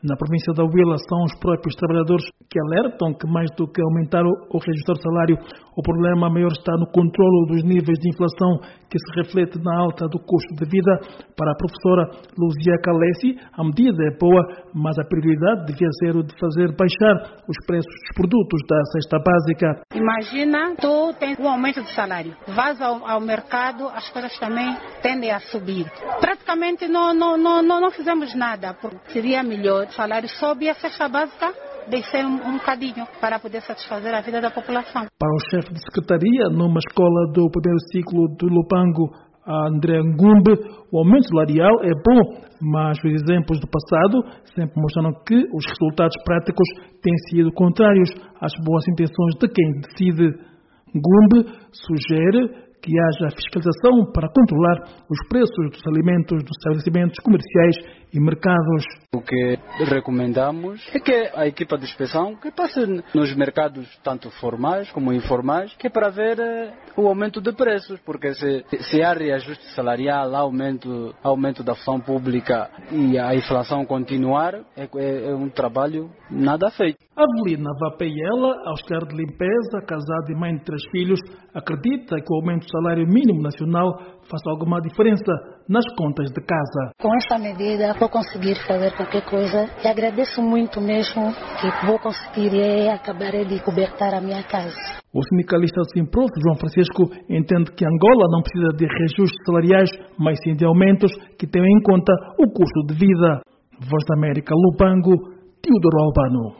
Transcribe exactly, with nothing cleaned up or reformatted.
Na província da Huila, são os próprios trabalhadores que alertam que mais do que aumentar ou reajustar o salário, o problema maior está no controlo dos níveis de inflação que se reflete na alta do custo de vida. Para a professora Luzia Calesi, a medida é boa, mas a prioridade devia ser o de fazer baixar os preços dos produtos da cesta básica. Imagina, tu tens um aumento de salário, vais ao, ao mercado, as coisas também tendem a subir. Praticamente não, não, não, não, não fizemos nada, porque seria melhor, o salário sobe e a cesta básica descer um, um bocadinho para poder satisfazer a vida da população. Para o chefe de secretaria, numa escola do primeiro ciclo do Lupango, a André Ngumbe, o aumento salarial é bom, mas os exemplos do passado sempre mostraram que os resultados práticos têm sido contrários às boas intenções de quem decide. Ngumbe sugere que haja fiscalização para controlar os preços dos alimentos dos estabelecimentos comerciais e mercados. O que recomendamos é que a equipa de inspeção que passe nos mercados tanto formais como informais, que é para ver eh, o aumento de preços, porque se, se há reajuste salarial, aumento, aumento da função pública e a inflação continuar, é, é, é um trabalho nada feito. Avelina Vapeiela, auxiliar de limpeza, casada e mãe de três filhos, acredita que o aumento do salário mínimo nacional faça alguma diferença nas contas de casa. Com essa medida vou conseguir fazer qualquer coisa e agradeço muito mesmo que vou conseguir é, acabar de cobertar a minha casa. O sindicalista do Simprof, João Francisco, entende que Angola não precisa de reajustes salariais, mas sim de aumentos que tenham em conta o custo de vida. Voz da América, Lupango, Teodoro Albano.